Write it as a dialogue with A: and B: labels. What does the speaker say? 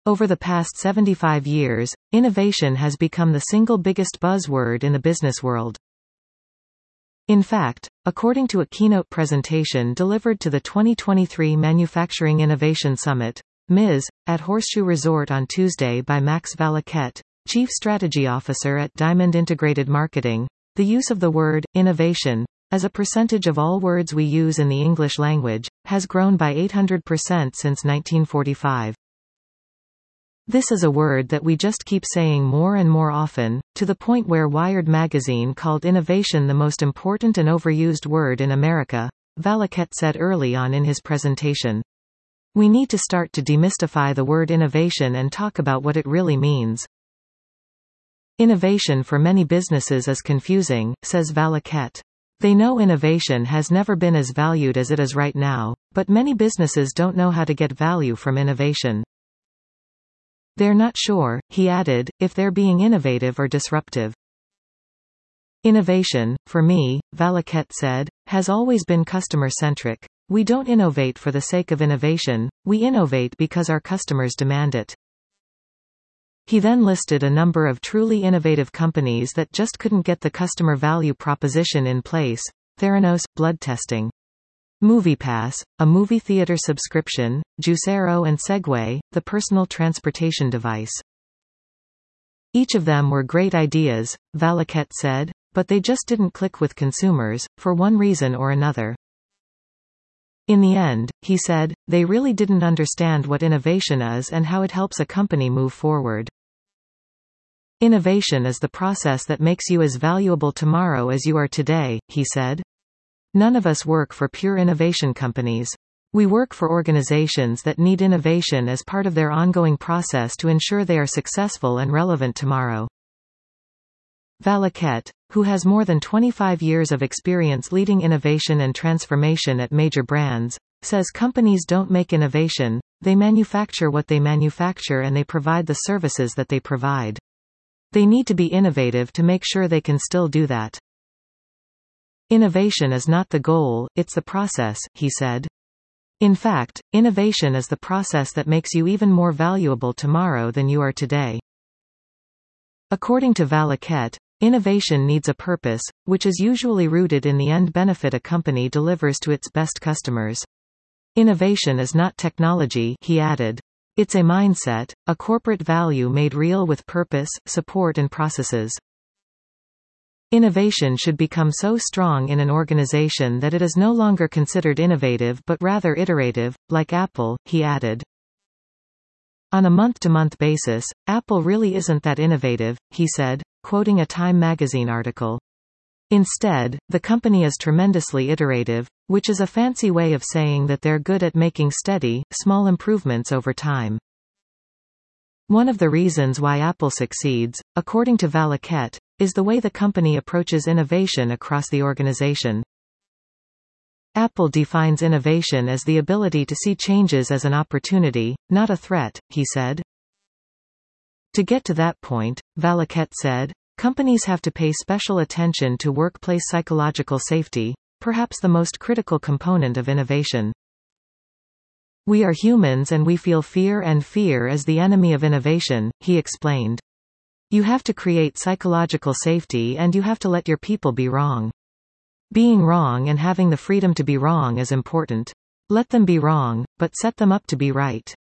A: Over the past 75 years, innovation has become the single biggest buzzword in the business world. In fact, according to a keynote presentation delivered to the 2023 Manufacturing Innovation Summit, MIS, at Horseshoe Resort on Tuesday by Max Vallauquette, Chief Strategy Officer at Diamond Integrated Marketing, the use of the word innovation, as a percentage of all words we use in the English language, has grown by 800% since 1945. This is a word that we just keep saying more and more often, to the point where Wired magazine called innovation the most important and overused word in America, Vallauquette said early on in his presentation. We need to start to demystify the word innovation and talk about what it really means. Innovation for many businesses is confusing, says Vallauquette. They know innovation has never been as valued as it is right now, but many businesses don't know how to get value from innovation. They're not sure, he added, if they're being innovative or disruptive. Innovation, for me, Vallauquette said, has always been customer-centric. We don't innovate for the sake of innovation, we innovate because our customers demand it. He then listed a number of truly innovative companies that just couldn't get the customer value proposition in place: Theranos, blood testing; MoviePass, a movie theater subscription; Juicero and Segway, the personal transportation device. Each of them were great ideas, Vallauquette said, but they just didn't click with consumers, for one reason or another. In the end, he said, they really didn't understand what innovation is and how it helps a company move forward. Innovation is the process that makes you as valuable tomorrow as you are today, he said. None of us work for pure innovation companies. We work for organizations that need innovation as part of their ongoing process to ensure they are successful and relevant tomorrow. Vallauquette, who has more than 25 years of experience leading innovation and transformation at major brands, says companies don't make innovation, they manufacture what they manufacture and they provide the services that they provide. They need to be innovative to make sure they can still do that. Innovation is not the goal, it's the process, he said. In fact, innovation is the process that makes you even more valuable tomorrow than you are today. According to Vallauquette, innovation needs a purpose, which is usually rooted in the end benefit a company delivers to its best customers. Innovation is not technology, he added. It's a mindset, a corporate value made real with purpose, support and processes. Innovation should become so strong in an organization that it is no longer considered innovative but rather iterative, like Apple, he added. On a month-to-month basis, Apple really isn't that innovative, he said, quoting a Time magazine article. Instead, the company is tremendously iterative, which is a fancy way of saying that they're good at making steady, small improvements over time. One of the reasons why Apple succeeds, according to Vallauquette, is the way the company approaches innovation across the organization. Apple defines innovation as the ability to see changes as an opportunity, not a threat, he said. To get to that point, Vallauquette said, companies have to pay special attention to workplace psychological safety, perhaps the most critical component of innovation. We are humans and we feel fear, and fear is the enemy of innovation, he explained. You have to create psychological safety and you have to let your people be wrong. Being wrong and having the freedom to be wrong is important. Let them be wrong, but set them up to be right.